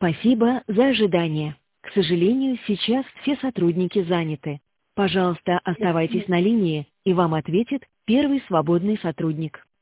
Спасибо за ожидание. К сожалению, сейчас все сотрудники заняты. Пожалуйста, оставайтесь на линии, и вам ответит первый свободный сотрудник.